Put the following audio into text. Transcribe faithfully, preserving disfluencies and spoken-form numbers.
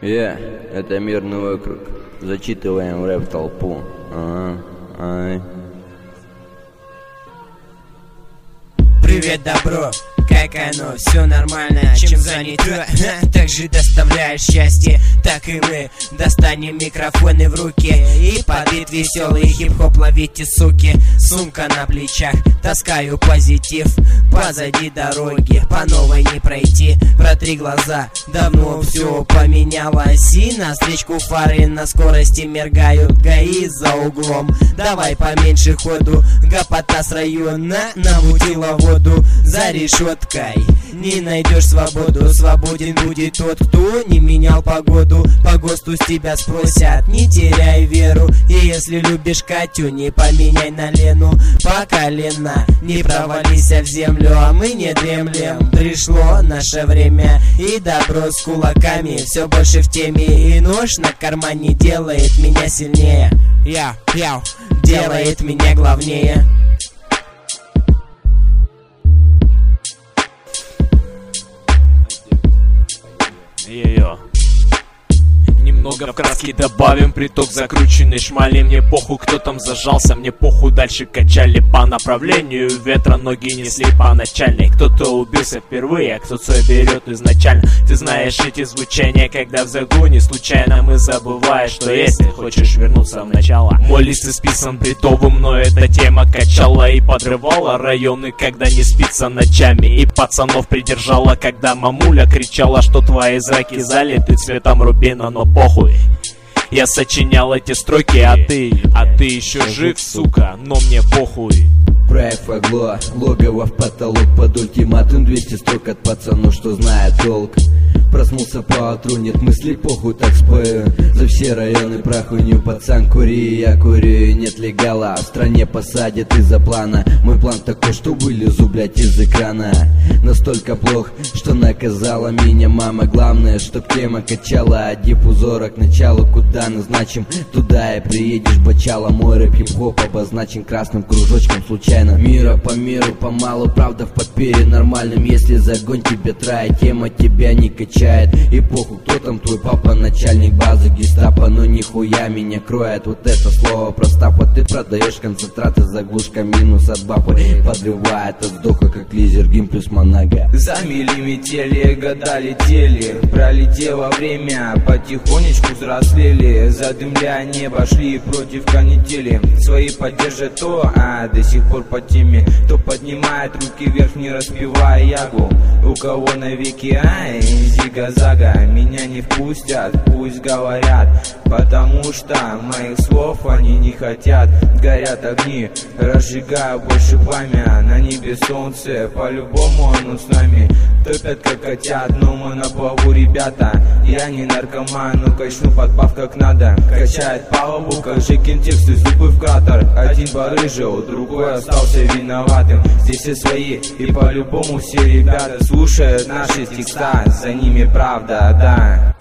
Я, это мирный округ. Зачитываем рэп толпу. Ага, ай. Привет, добро, как оно, все нормально, чем занято, так же доставляешь счастье, так и мы достанем микрофоны в руки и под бит веселый хип-хоп ловите, суки. Сумка на плечах, таскаю позитив, позади дороги, по новой не пройти. Протри глаза, давно все поменялось, и на встречку фары на скорости мергают, ГАИ за углом, давай поменьше ходу, гопота с района намутила воду. За решеткой не найдешь свободу, свободен будет тот, кто не менял погоду. По ГОСТу с тебя спросят, не теряй веру, и если любишь Катю, не поменяй на Лену. По колено не провались в землю, а мы не дремлем. Пришло наше время, и добро с кулаками все больше в теме, и нож на кармане делает меня сильнее. Я, я, делает меня главнее. Йо-йо. Немного в краски добавим, приток закрученный шмали. Мне похуй, кто там зажался, мне похуй, дальше качали по направлению ветра, ноги несли по начальной. Кто-то убился впервые, а кто-то берет изначально. Ты знаешь эти звучания, когда в загоне случайно мы забываем, что если хочешь вернуться в начало. Мой лист исписан бредовым, но эта тема качала и подрывала районы, когда не спится ночами. И пацанов придержала, когда мамуля кричала, что твои зраки залиты цветом рубина, но похуй. Я сочинял эти строки, а ты, а ты еще жив, сука, но мне похуй. Проект Фагло, логово в потолок под ультиматум, двести строк от пацанов, что знает толк. Проснулся поутру, нет мыслей, похуй, так спою. За все районы про хуйню, пацан, кури, я курю, нет легала. В стране посадят из-за плана. Мой план такой, что вылезу, блять, из экрана. Настолько плох, что наказала меня мама. Главное, чтоб тема качала, а диффузора к началу куда назначим, туда и приедешь, бачала. Мой рэп хип-хоп обозначен красным кружочком случайно. Мира по миру помалу, правда в подпере нормальным. Если загонь тебе трая, тема тебя не качает. И похуй, кто там твой папа, начальник базы гестапо, но нихуя меня кроет вот это слово простапа. Ты продаешь концентраты, заглушка минус от бабы, подрывает от вдоха, как лизергим плюс монага. За мили метели, года летели, пролетело время, потихонечку взрослели, задымля небо, шли против канители. Свои поддержат то, а до сих пор по теме, кто поднимает руки вверх, не распевая ягу. У кого навеки, ай, зига-зага, меня не впустят, пусть говорят, потому что моих слов они не хотят. Горят огни, разжигаю больше пламя, на небе солнце, по-любому оно с нами. Топят как котят, но мы на плаву, ребята. Я не наркоман, но качну подбав как надо. Качает палубу, как Жекин текст, и зубы в кратер. Один барыжил, другой остался виноватым. Здесь все свои, и по-любому все ребята слушают наши текста, за ними правда, да.